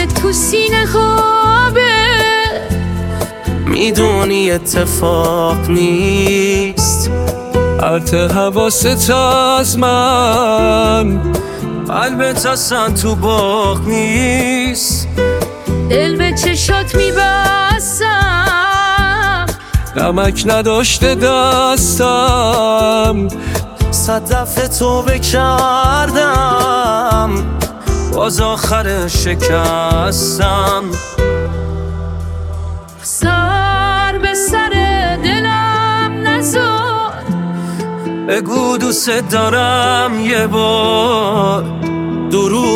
تو سینه خوابه، میدونی اتفاق نیست، البته حواست از من، قلبت اصلا تو باغ نیست. دل به چشات میبستم، نمک نداشته دستم، 100 دفعه توبه کردم، باز آخر شکستم. سر به سر دلم نزار، بگو دوست دارم یه بار،